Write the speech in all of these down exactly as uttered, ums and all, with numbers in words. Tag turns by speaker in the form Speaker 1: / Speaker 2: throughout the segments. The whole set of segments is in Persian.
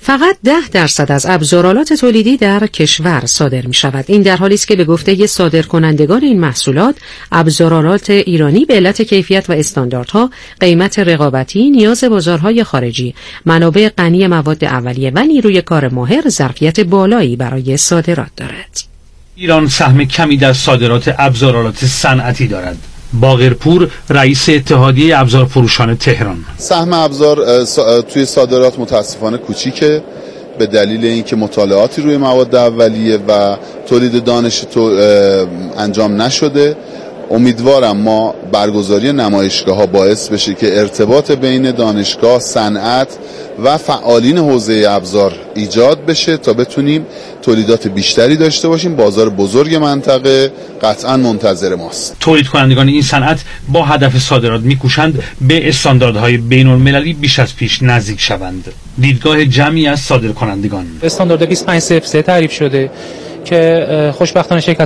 Speaker 1: فقط ده درصد از ابزارالات تولیدی در کشور صادر می شود. این در حالی است که به گفته صادرکنندگان این محصولات، ابزارالات ایرانی به علت کیفیت و استانداردها، قیمت رقابتی، نیاز بازارهای خارجی، منابع غنی مواد اولیه و نیروی کار ماهر ظرفیت بالایی برای صادرات دارد.
Speaker 2: ایران سهم کمی در صادرات ابزارالات صنعتی دارد. باقرپور، رئیس اتحادیه ابزار فروشان تهران:
Speaker 3: سهم ابزار توی صادرات متاسفانه کوچیکه به دلیل اینکه مطالعاتی روی مواد اولیه و تولید دانش تو انجام نشده. امیدوارم ما برگزاری نمایشگاه ها باعث بشه که ارتباط بین دانشگاه، صنعت و فعالین حوزه ابزار ایجاد بشه تا بتونیم تولیدات بیشتری داشته باشیم. بازار بزرگ منطقه قطعا منتظر ماست.
Speaker 2: تولید کنندگان این صنعت با هدف صادرات میکوشند به استانداردهای بین المللی بیش از پیش نزدیک شوند. دیدگاه جمعی از صادرکنندگان:
Speaker 4: استاندارد بیست و پنج صفر سه تعریف شده که خوشبختانه شرکت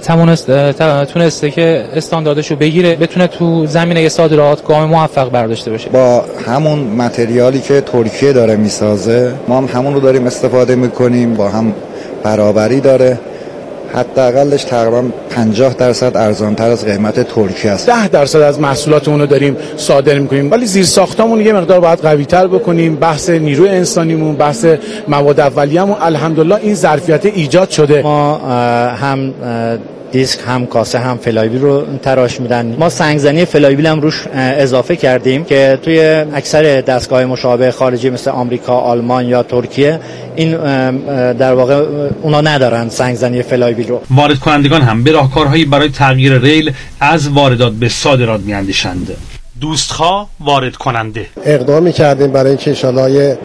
Speaker 4: تونسته که استانداردشو بگیره، بتونه تو زمینه صادرات گام موفق برداشته باشه.
Speaker 5: با همون متریالی که ترکیه داره میسازه ما هم همون رو داریم استفاده میکنیم، با هم برابری داره، حداقلش تقریبا پنجاه درصد ارزان‌تر از قیمت ترکیه است.
Speaker 6: ده درصد از محصولاتمون رو داریم صادر می‌کنیم، ولی زیر ساختامون یه مقدار باید قوی‌تر بکنیم. بحث نیروی انسانیمون، بحث مواد اولیه‌مون، الحمدلله این ظرفیت ایجاد شده.
Speaker 7: ما هم دیسک هم کاسه هم فلایبیل رو تراش میدن. ما سنگزنی فلایبیل هم روش اضافه کردیم که توی اکثر دستگاه مشابه خارجی مثل آمریکا، آلمان یا ترکیه این در واقع اونا ندارن سنگزنی فلایبیل رو.
Speaker 2: وارد کنندگان هم به راهکارهایی برای تغییر ریل از واردات به صادرات میاندیشند. دوستخواه وارد کننده:
Speaker 8: اقدامی کردیم برای اینکه ان شاءالله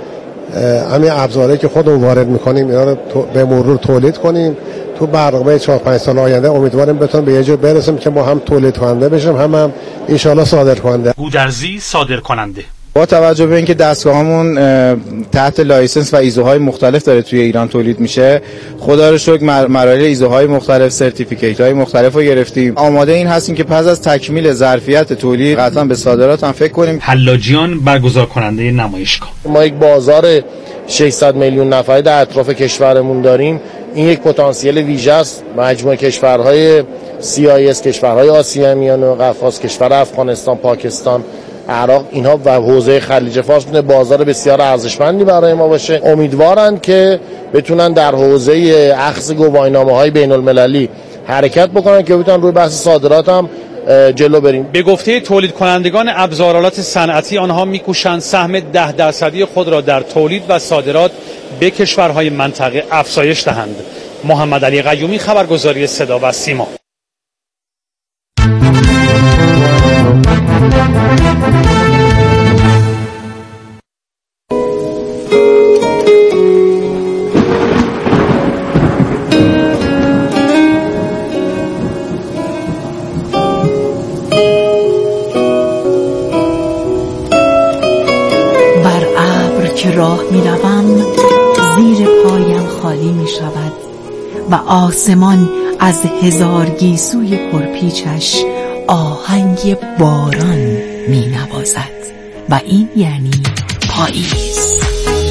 Speaker 8: همین ابزاری که خودمون وارد میکنیم اینا رو به مرور تولید کنیم. تو برنامه چهار پنج سال آینده امیدواریم بتونیم به یه جور برسیم که ما هم تولید کننده بشیم، هم هم ان شاءالله صادر کننده.
Speaker 2: گودرزی، صادر کننده:
Speaker 9: با توجه به اینکه دستگاهمون تحت لایسنس و ایزوهای مختلف داره توی ایران تولید میشه، خدا رو شکر مراحل ایزوهای مختلف، سرتیفیکیت های مختلف رو گرفتیم. آماده این هستیم که پس از تکمیل ظرفیت تولید قطعا به صادرات هم فکر کنیم.
Speaker 2: حلاجیان، برگزار کننده نمایشگاه:
Speaker 10: ما یک بازار ششصد میلیون نفری در اطراف کشورمون داریم. این یک پتانسیل ویژه است. مجموعه کشورهای سی آی اس، کشورهای آسیای میانه و قفقاز، کشور افغانستان، پاکستان، عراق، اینها و حوزه خلیج فارس میتونه بازار بسیار ارزشمندی برای ما باشه. امیدوارن که بتونن در حوزه اخذ گواهینامه‌های بین المللی حرکت بکنن که بتونن روی بحث صادرات هم جلو بریم.
Speaker 2: به گفته تولید کنندگان ابزارالات صنعتی، آنها میکوشند سهم ده درصدی خود را در تولید و صادرات به کشورهای منطقه افزایش دهند. محمد علی قیومی، خبرگزاری صدا و سیما.
Speaker 11: که راه می روم زیر پایم خالی می شود و آسمان از هزار گیسوی پرپیچش آهنگ باران می نوازد و این یعنی پاییز.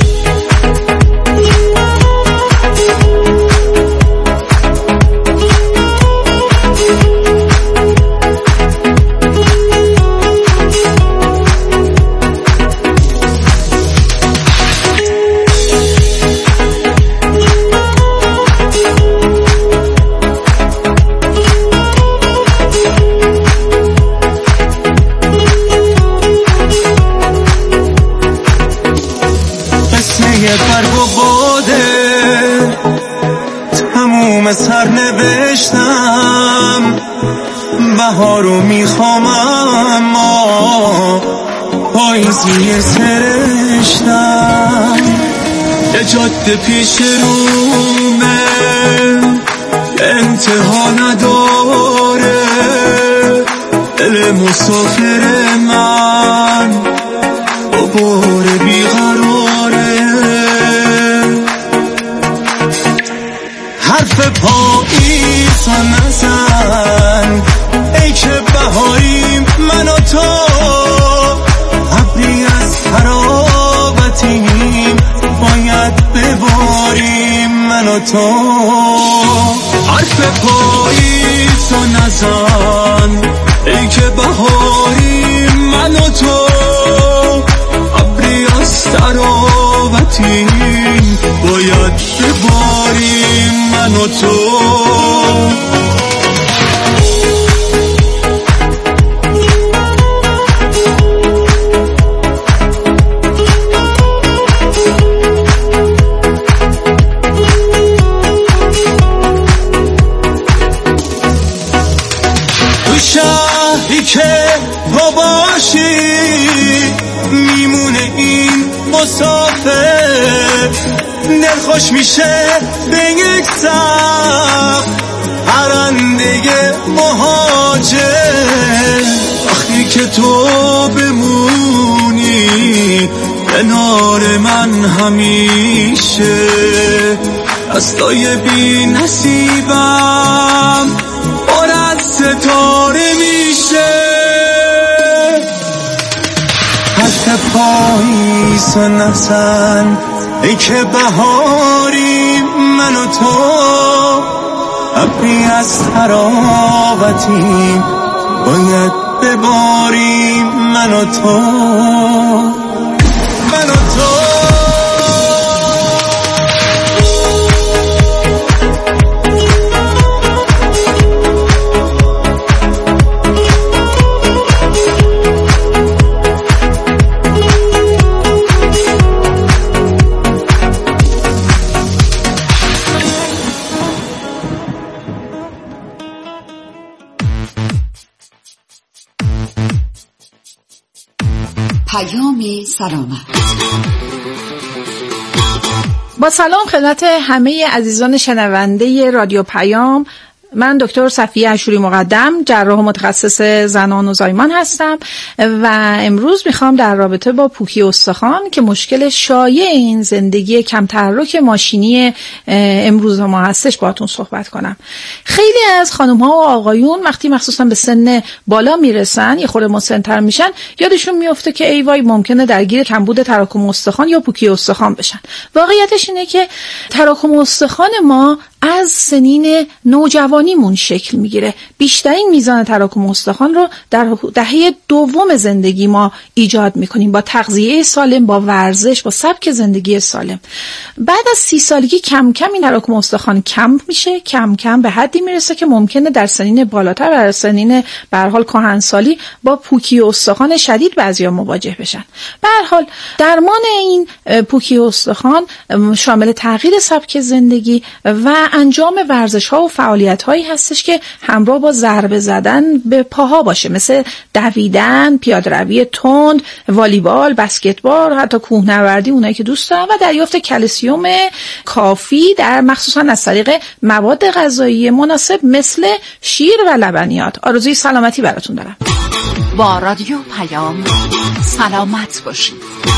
Speaker 12: سر نوشتم بهارو میخوام اما پاییزی سرشتم. یه جاده پیش رومه انتها نداره، دل مسافر من بار بیقراره. حرف پاییز نزن ای که بهاریم من و تو، ابری از خرابتیم باید بباریم. و تو. حرف پاییز و نزن ای که بهاری من و تو. ابری از تراوتیم باید بباریم من و تو. شهری که باباشی میمونه این مسافر. دلخوش میشه به یک سقف پرنده مهاجر. وقتی که تو بمونی کنار من همیشه. دستای بی نصیبم پر از ستاره میشه. حرف پاییز و نزن ای که بهاری من و تو. ابری از تراوتیم باید بباریم من و تو. من و تو.
Speaker 11: پیام سلامت.
Speaker 13: با سلام خدمت همه عزیزان شنونده رادیو پیام. من دکتر صفیه اشوری مقدم، جراح متخصص زنان و زایمان هستم و امروز میخوام در رابطه با پوکی استخوان که مشکل شایع این زندگی کم تحرک ماشینی امروز ما هستش باهاتون صحبت کنم. خیلی از خانم ها و آقایون وقتی مخصوصا به سن بالا میرسن، یه خورده مسن‌تر میشن، یادشون میفته که ای وای ممکنه درگیر کمبود تراکم استخوان یا پوکی استخوان بشن. واقعیتش اینه که تراکم استخوان ما از سنین نوجوانیمون شکل میگیره. بیشترین میزان تراکم استخوان رو در دهه دوم زندگی ما ایجاد میکنیم با تغذیه سالم، با ورزش، با سبک زندگی سالم. بعد از سی سالگی کم کم این تراکم استخوان کم میشه، کم کم به حدی میرسه که ممکنه در سنین بالاتر، در سنین به هر حال کهنسالی با پوکی استخوان شدید بعضیا مواجه بشن. به هر حال درمان این پوکی استخوان شامل تغییر سبک زندگی و انجام ورزش‌ها و فعالیت‌هایی هستش که همراه با ضربه زدن به پاها باشه، مثل دویدن، پیاده‌روی تند، والیبال، بسکتبال، حتی کوهنوردی اونایی که دوست دارن، و دریافت کلسیم کافی در مخصوصا از طریق مواد غذایی مناسب مثل شیر و لبنیات. آرزوی سلامتی براتون دارم.
Speaker 11: با رادیو پیام سلامت باشید.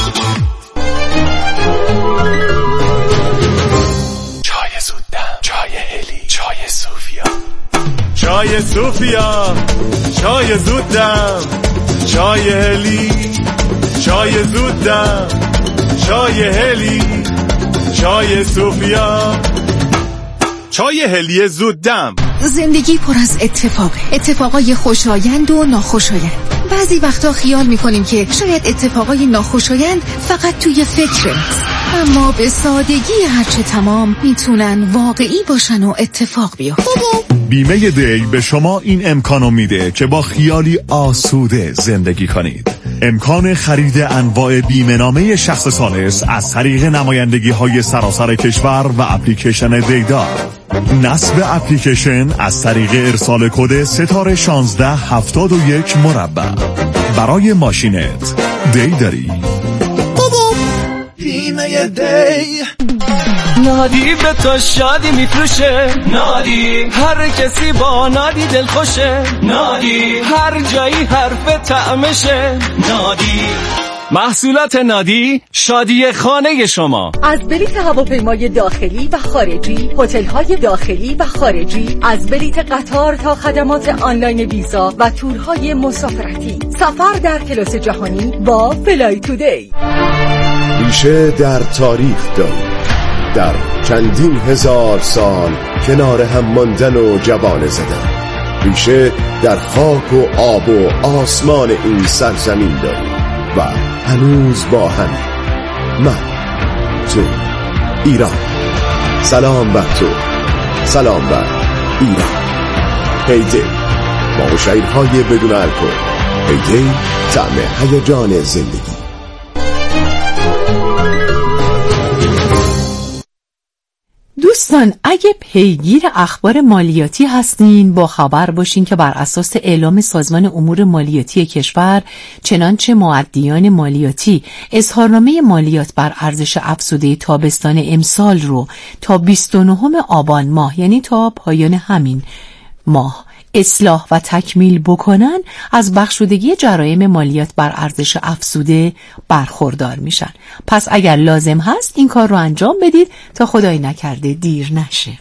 Speaker 12: چای هلی، چای صوفیا، چای صوفیا، چای زودم، چای هلی، چای زودم، چای هلی، چای صوفیا، چای هلی زودم.
Speaker 14: زندگی پر از اتفاقه، اتفاقای خوشایند و ناخوشایند. بعضی وقتا خیال میکنیم که شاید اتفاقای ناخوشایند فقط توی فکره، اما به سادگی هرچه تمام میتونن واقعی باشن و اتفاق بیفتن.
Speaker 15: بیمه دی به شما این امکانو میده که با خیالی آسوده زندگی کنید. امکان خرید انواع بیمه نامه شخص ثالث از طریق نمایندگی های سراسر کشور و اپلیکیشن دیدار. نصب اپلیکیشن از طریق ارسال کد ستاره شانزده هفتاد و یک مربع. برای ماشینت دی داری؟
Speaker 12: بیمه دی نادی به تو شادی میفروشه، نادی هر کسی با نادی دل خوشه، نادی هر جایی حرف طعمشه، نادی محصولات نادی شادی خانه شما.
Speaker 16: از بلیت هواپیمای داخلی و خارجی، هتل‌های داخلی و خارجی، از بلیت قطار تا خدمات آنلاین ویزا و تورهای مسافرتی، سفر در کلاس جهانی با فلای تودی.
Speaker 17: ریشه در تاریخ داریم، در چندین هزار سال کنار هم ماندن و جوانه زدن. ریشه در خاک و آب و آسمان این سرزمین داریم و هنوز با هم. من، تو، ایران. سلام بر تو، سلام بر ایران. هیدی با شعرهای بدون الکل. هیدی طعم هیجان زندگی.
Speaker 18: دوستان، اگه پیگیر اخبار مالیاتی هستین با خبر باشین که بر اساس اعلام سازمان امور مالیاتی کشور، چنانچه مؤدیان مالیاتی اظهارنامه مالیات بر ارزش افزوده تابستان امسال رو تا بیست و نهم آبان ماه، یعنی تا پایان همین ماه، اصلاح و تکمیل بکنن، از بخشودگی جرایم مالیات بر ارزش افزوده برخوردار میشن. پس اگر لازم هست این کار رو انجام بدید تا خدای نکرده دیر نشه.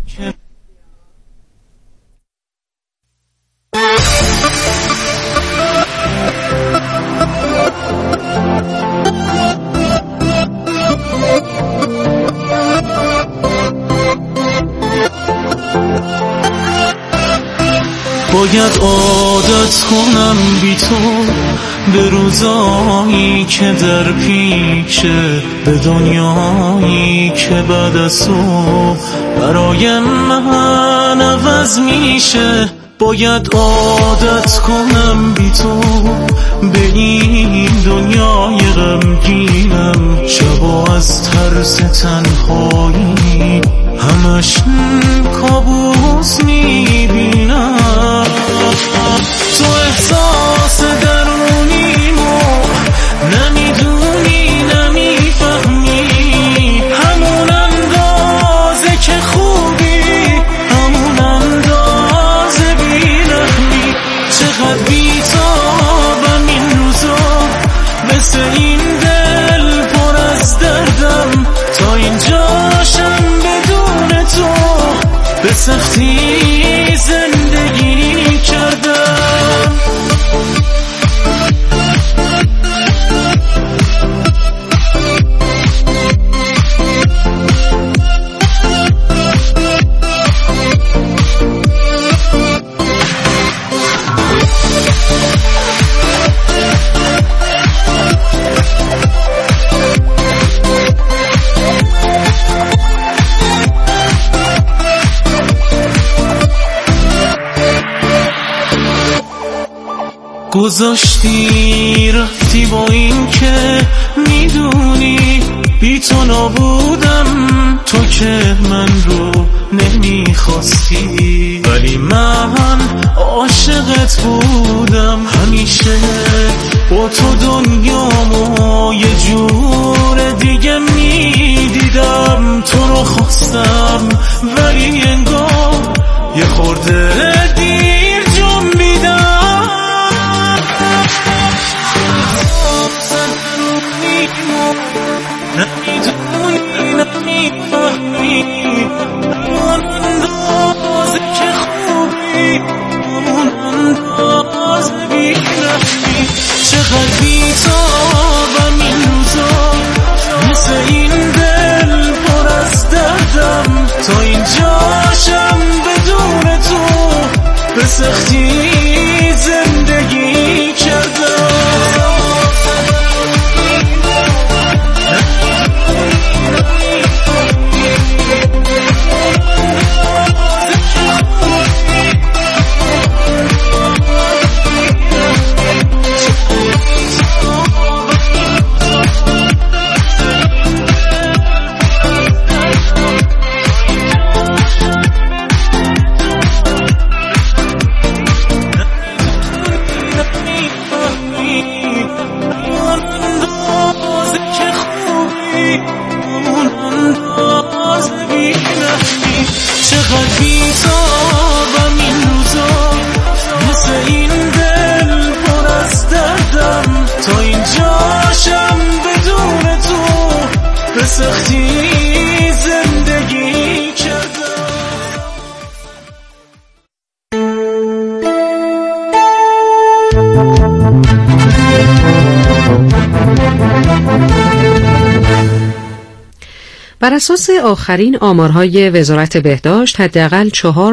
Speaker 12: باید عادت کنم بی تو به روزایی که در پیچه، به دنیایی که بعد از تو برای من عوض میشه. باید عادت کنم بی تو به این دنیای غمگینم، شبا از ترس تنهایی همش کابوس میبینم. تو احساس درونیمو نمیدونی نمیفهمی، همون اندازه که خوبی همون اندازه بی‌رحمی. چقدر بی‌تابم این روزا، مثل این دل پر از دردم، تا اینجاشم بدون تو به سختی زندگی کردم. گذاشتی رفتی با این که میدونی بی تو نبودم، تو که من رو نمیخواستی، ولی من عاشقت بودم. همیشه با تو دنیامو یه جور دیگه میدیدم، تو رو خواستم ولی انگار یه خورده دیر جنبیدم. نمیدونی نمیفهمی، همون اندازه که خوبی همون اندازه بی‌رحمی. چقدر بی‌تابم این روزا، مثل این دل پر از دردم، تا اینجاشم بدون تو به سختی زندگی کردم.
Speaker 1: بر اساس آخرین آمارهای وزارت بهداشت، حداقل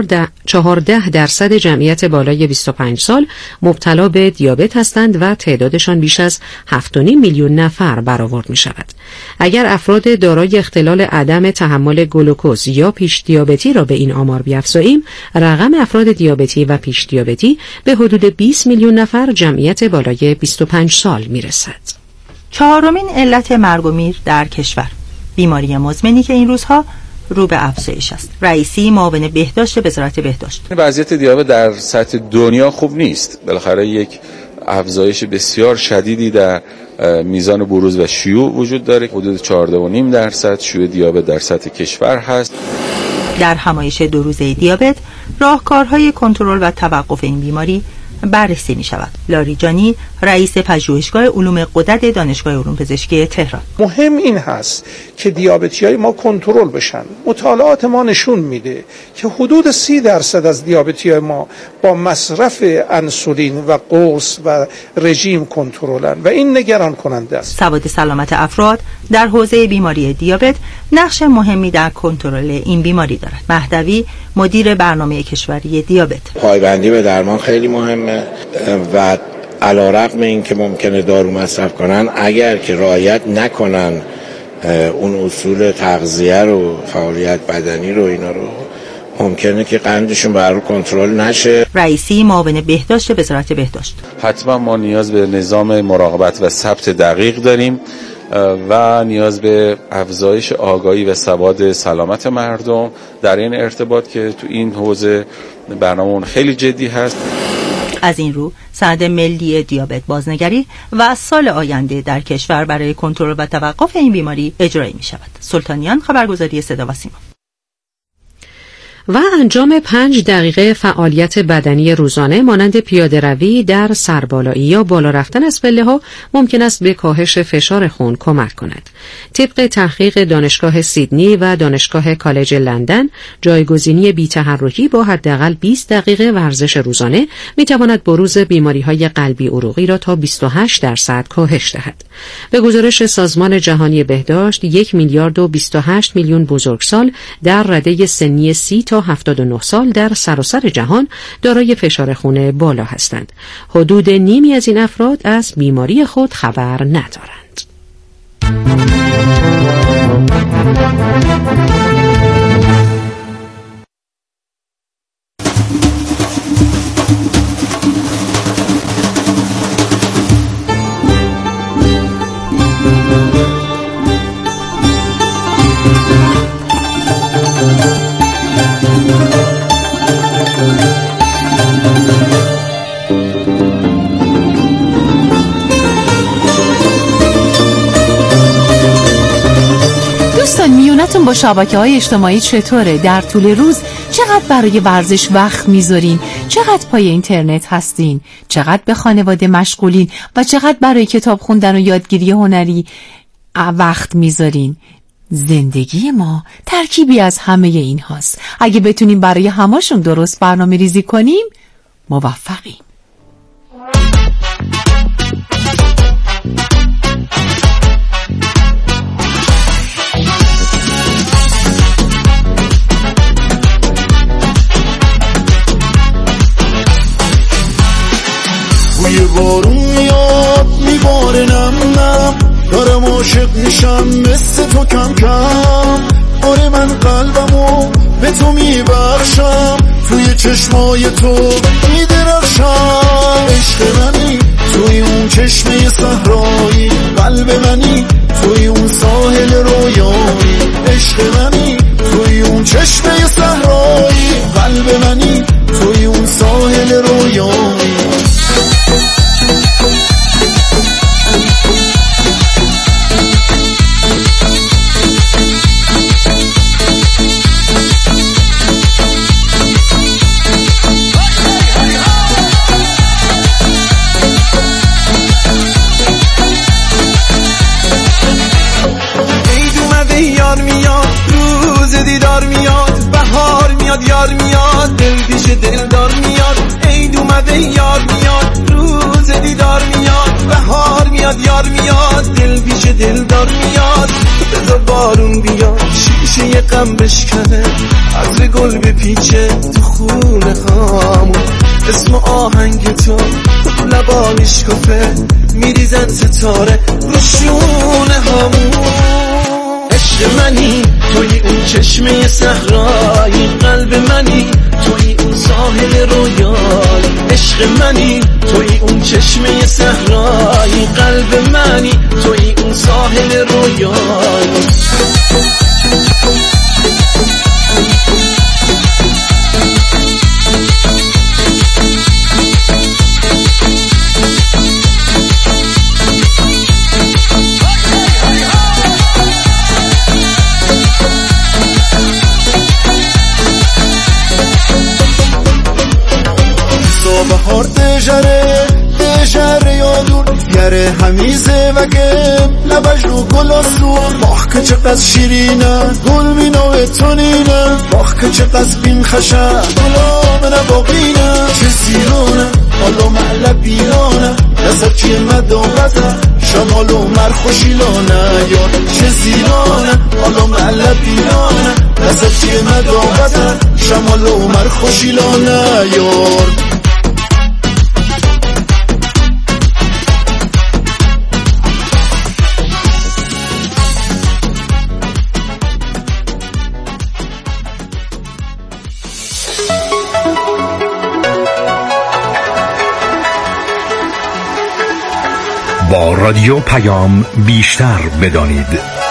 Speaker 1: چهارده درصد جمعیت بالای بیست و پنج سال مبتلا به دیابت هستند و تعدادشان بیش از هفت و نیم میلیون نفر برآورد می شود. اگر افراد دارای اختلال عدم تحمل گلوکوز یا پیش دیابتی را به این آمار بیفزاییم، رقم افراد دیابتی و پیش دیابتی به حدود بیست میلیون نفر جمعیت بالای بیست و پنج سال می رسد.
Speaker 19: چهارمین علت مرگ و میر در کشور، بیماری مزمنی که این روزها رو به افزایش است. رئیسی معاون بهداشت وزارت بهداشت:
Speaker 20: وضعیت دیابت در سطح دنیا خوب نیست. بالاخره یک افزایش بسیار شدیدی در میزان بروز و شیوع وجود داره. حدود چهارده و نیم درصد شیوع دیابت در سطح کشور هست.
Speaker 19: در همایش دو روزه دیابت، راهکارهای کنترل و توقف این بیماری بررسی می شود. لاریجانی، رئیس پژوهشگاه علوم غدد دانشگاه علوم پزشکی تهران:
Speaker 21: مهم این هست که دیابتیای ما کنترل بشن. مطالعات ما نشون میده که حدود سی درصد از دیابتیای ما با مصرف انسولین و قرص و رژیم کنترلن و این نگران کننده است.
Speaker 19: سواد سلامت افراد در حوزه بیماری دیابت نقش مهمی در کنترل این بیماری دارد. مهدوی، مدیر برنامه کشوری دیابت:
Speaker 22: پایبندی به درمان خیلی مهمه و علیرغم این که ممکنه دارو مصرف کنن، اگر که رعایت نکنن اون اصول تغذیه رو، فعالیت بدنی رو، اینا رو، ممکنه که قندشون برای کنترل نشه.
Speaker 19: رئیسی معاون بهداشت وزارت بهداشت:
Speaker 20: حتما ما نیاز به نظام مراقبت و ثبت دقیق داریم و نیاز به افزایش آگاهی و سواد سلامت مردم در این ارتباط که تو این حوزه برنامه‌مون خیلی جدی هست.
Speaker 19: از این رو سند ملی دیابت بازنگری و از سال آینده در کشور برای کنترل و توقف این بیماری اجرایی می شود. سلطانیان، خبرگزاری صدا و سیما.
Speaker 1: و انجام پنج دقیقه فعالیت بدنی روزانه مانند پیاده روی در سربالایی یا بالا رفتن از پله ها ممکن است به کاهش فشار خون کمک کند. طبق تحقیق دانشگاه سیدنی و دانشگاه کالج لندن، جایگزینی بی‌تحرکی با حداقل بیست دقیقه ورزش روزانه می تواند بروز بیماری‌های قلبی عروقی را تا بیست و هشت درصد کاهش دهد. به گزارش سازمان جهانی بهداشت، یک میلیارد و بیست و هشت میلیون بزرگسال در رده سنی سی تا هفتاد و نه سال در سراسر جهان دارای فشار خون بالا هستند. حدود نیمی از این افراد از بیماری خود خبر ندارند.
Speaker 18: دوستان، میونتون با شبکه‌های اجتماعی چطوره؟ در طول روز چقدر برای ورزش وقت میذارین؟ چقدر پای اینترنت هستین؟ چقدر به خانواده مشغولین؟ و چقدر برای کتاب خوندن و یادگیری هنری وقت میذارین؟ زندگی ما ترکیبی از همه این هاست. اگه بتونیم برای هماشون درست برنامه ریزی کنیم، موفقیم.
Speaker 23: بوی بارون میاد میباره نم نم، دارم عاشق میشم مثل تو کم کم. آره من قلبمو به تو میبخشم، توی چشمای تو میدرخشم. عشق منی توی اون چشمه صحرایی، قلب منی توی اون ساحل رویایی. عشق منی توی اون چشمه صحرایی، قلب منی توی اون ساحل رویایی.
Speaker 12: یار میاد دل پیش دلدار میاد، عید اومده یار میاد، روز دیدار میاد. بهار میاد یار میاد، دل پیش دلدار میاد. بذار بارون بیاد دلم بشکنه، عطر گل بپیچه تو خونه هامون، اسم آهنگ تو لبا میشکفه، میریزن ستاره رو شونه هامون. عشق منی توی اون چشمه صحرایی، قلب منی توی اون ساحل رویایی. عشق منی توی اون چشمه صحرایی، قلب منی توی اون ساحل رویایی. بهار دژره دژره یادون یره همیزه و گم لبش رو گل آسون. باخ که چقدر شیرینه گل مینوه تونینه، باخ که چقدر بین خشه گلا منه باقینه. چه زیرانه حالا معله بیرانه، دست چیه مدامته شمالو مرخوشیلانه یار. چه زیرانه حالا معله بیرانه، دست چیه مدامته شمالو مرخوشیلانه یار.
Speaker 3: با رادیو پیام بیشتر بدانید.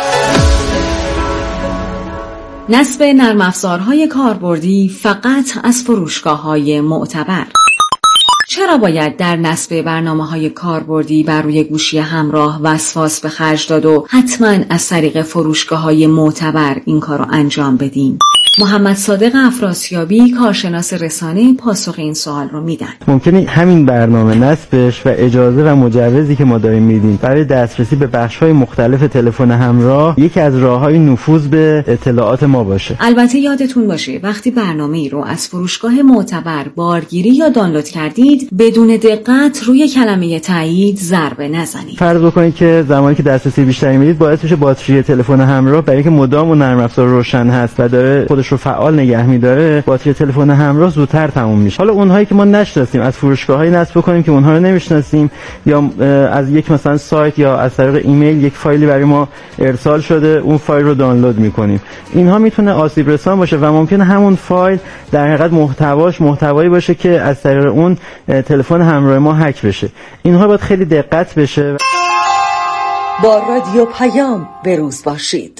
Speaker 4: نصب نرم افزارهای کاربردی فقط از فروشگاه‌های معتبر. چرا باید در نصب برنامه‌های کاربردی بر روی گوشی همراه وسواس به خرج داد و حتما از طریق فروشگاه‌های معتبر این کارو انجام بدیم؟ محمد صادق افراسیابی، کارشناس رسانه، پاسخ این سوال رو میدن.
Speaker 5: ممکنه همین برنامه نصبش و اجازه و مجوزی که ما داریم میدیم برای دسترسی به بخش‌های مختلف تلفن همراه یکی از راه‌های نفوذ به اطلاعات ما باشه.
Speaker 4: البته یادتون باشه وقتی برنامه‌ای رو از فروشگاه معتبر بارگیری یا دانلود کردید بدون دقت روی کلمه تایید ضربه نزنید.
Speaker 5: فرض بکنید که زمانی که دسترسی بیشتری میدید باعث میشه باتری تلفن همراه برای اینکه مدام اون نرم افزار روشن هست و داره خودش رو فعال نگه می‌داره، باتری تلفن همراه زودتر تموم میشه. حالا اونهایی که ما نشناسیم از فروشگاه‌های نصب کنیم که اونها رو نمی‌شناسیم، یا از یک مثلا سایت یا از طریق ایمیل یک فایلی برای ما ارسال شده اون فایل رو دانلود می‌کنیم. اینها میتونه آسیب رسان باشه و ممکنه همون فایل در حقیقت محتواش محتوایی باشه که از طریق اون تلفن همراه ما هک بشه. اینها باید خیلی دقت بشه.
Speaker 11: با رادیو پیام به روز باشید.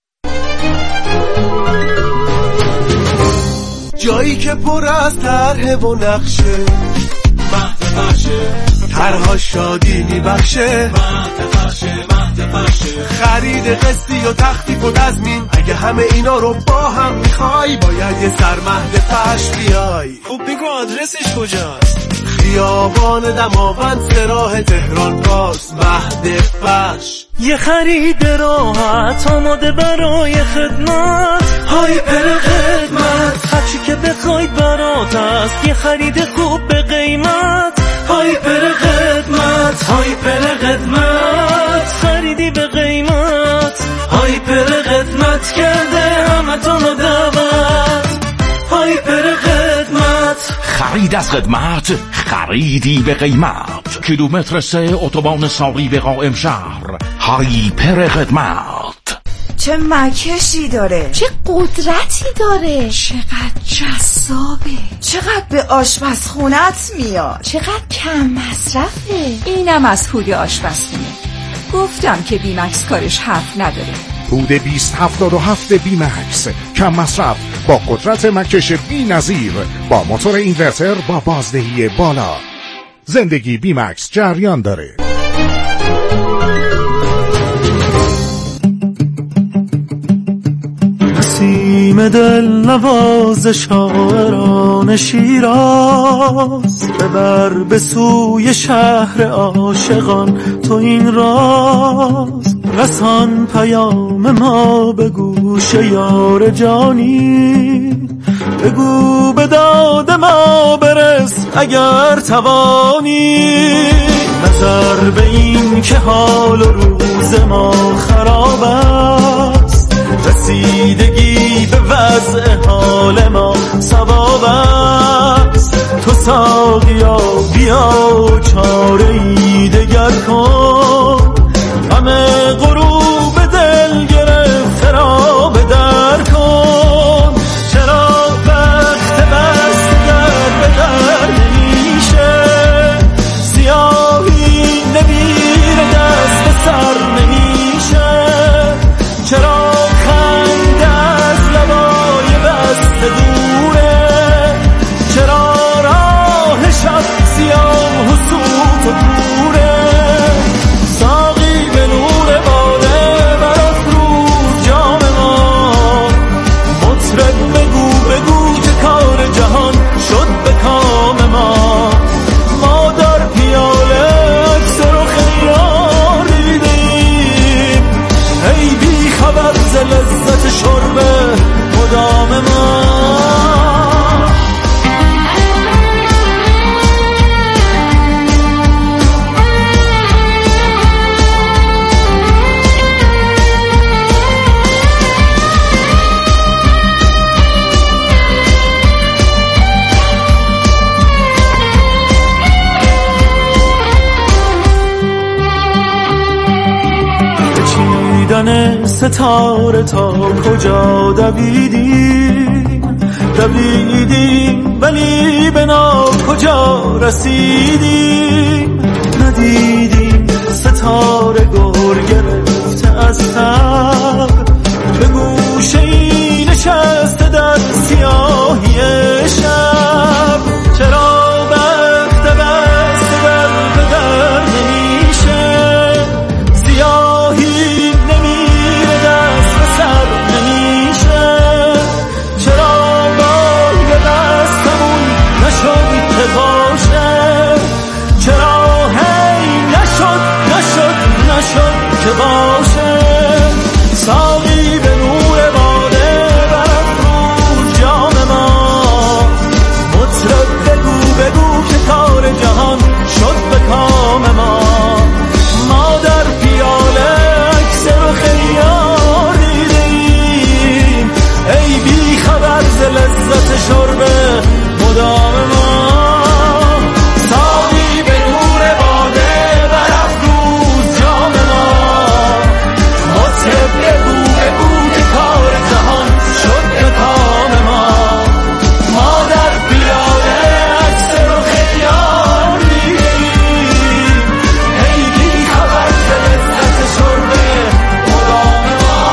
Speaker 12: جایی که پر از طرح و نقشه، مهد فرشه، طرها شادی میبخشه، مهد فرشه، مهد فرشه، خرید قسطی و تخفیف و تضمین. اگه همه اینا رو با هم میخوای باید یه سر مهد فرش بیای. خوب بگو آدرسش کجاست؟ خیابان دماوند سراح تهران پاس، مهد فرش. یه خرید راحت آماده برای خدمت، های پر خدمت، هرچی که بخواید برات است. یه خرید خوب به قیمت، های پر خدمت، های پر خدمت، خریدی به قیمت، های پر خدمت کرده همه تونو دعوت، های پر خدمت.
Speaker 3: خرید از خدمت، خریدی به قیمت. کیلومتر سه اتوبان ساری به قائم شهر، هایپر خدمت.
Speaker 24: چه مکشی داره،
Speaker 14: چه قدرتی داره،
Speaker 24: چقدر جذابه، چقدر به آشپزخونت میاد،
Speaker 14: چقدر کم مصرفه.
Speaker 11: اینم از هود آشپزخونه. گفتم که بیمکس کارش حرف نداره.
Speaker 25: هود بیست هفتاد و هفت بیمکس، کم مصرف با قدرت مکش بی نظیر، با موتور اینورتر با بازدهی بالا. زندگی بیمکس جریان داره.
Speaker 12: نسیم دل نواز شاعران شیراز، ببر به سوی شهر عاشقان تو این راز. رسان پیام ما به گوش یار جانی، بگو به داد ما برس اگر توانی. نظر به این که حال و روز ما خراب است، رسیدگی ثواب است. تو ساقیا بیا چاره‌ای دگر کن، غم غروب دل گرفته را به در کن. چرا وقت بست گر به در نمیشه، سیاهی نمیر دست به سر نمیشه. چرا خنده از لبای بسته دوره، چرا راه شب سیاه و سوت و کوره. ساقی به نور باده برافروز جام ما، مطرب بگو بگو که کار جهان شد به کام ما. ما در پیاله اکثر و خیار دیدیم، ای بی خبر ز لذت شربه مدام ما. چیدن ستاره تا کجا دویدیم، دویدیم ولی به نا کجا رسیدیم. ندیدیم ستاره گر گرفته از سر، به گوشه ای نشسته در سیاهی شب. چرا بخت بسته در به در نمیشه، سیاهی نمیره دست به سر نمیشه. چرا بال بستمون نشد که باشه، چرا هی نشد نشد نشد که باشه. ساقی به نور باده برافروز جام ما، مطرب بگو بگو که کار جهان شد به کام ما. ما در پیاله اکثر و خیار دیدیم، ای بی خبر ز لذت شربه مدام ما. ساقی به نور باده برافروز جام ما، مطرب بگو بگو که کار جهان شد به کام ما. ما در پیاله اکثر و خیار دیدیم، ای بی خبر ز لذت شربه مدام ما.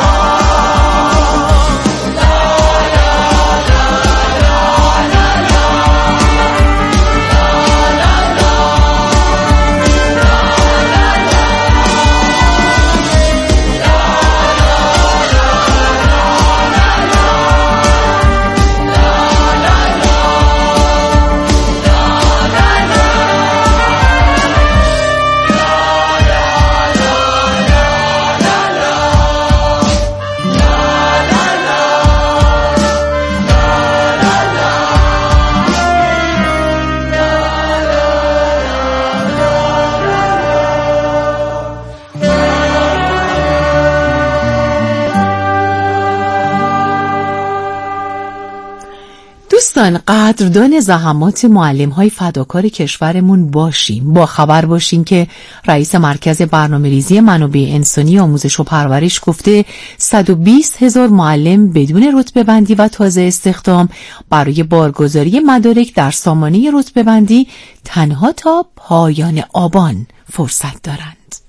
Speaker 18: دوستان، قدردان زحمات معلم‌های فداکار کشورمون باشیم. با خبر باشیم که رئیس مرکز برنامه‌ریزی منابع انسانی آموزش و پرورش گفته صد و بیست هزار معلم بدون رتبه بندی و تازه استخدام برای بارگذاری مدارک در سامانه رتبه بندی تنها تا پایان آبان فرصت دارند.